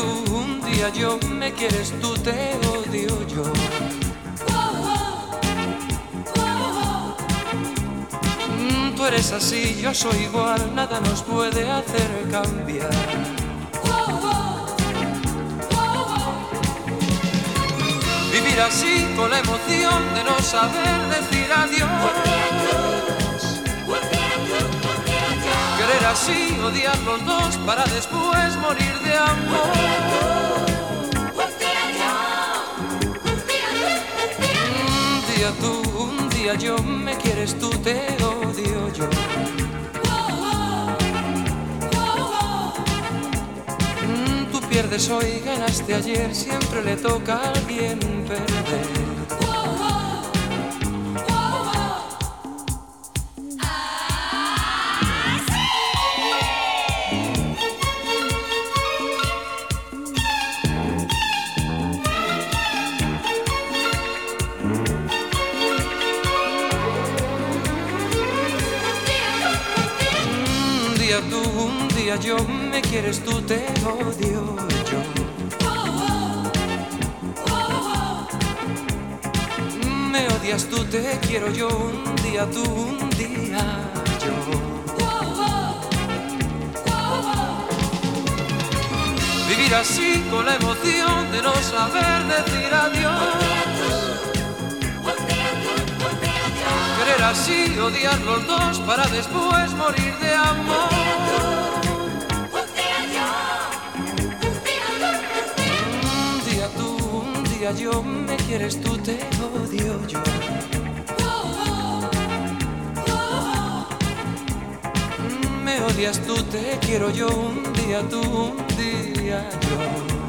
tú, un día yo, me quieres tú, te odio yo. Tú eres así, yo soy igual, nada nos puede hacer cambiar. Vivir así con la emoción de no saber decir adiós. Querer así, odiar los dos para después morir de amor. Un día tú, un día yo, me quieres tú, te odio yo. Tú pierdes hoy, ganaste ayer, siempre le toca a alguien perder. Un día yo, me quieres tú, te odio yo. Me odias tú, te quiero yo, un día tú, un día yo. Vivir así con la emoción de no saber decir adiós. Querer así, odiar los dos para después morir de amor. Un día tú, un día yo, me quieres tú, te odio yo. Me odias tú, te quiero yo, un día tú, un día yo.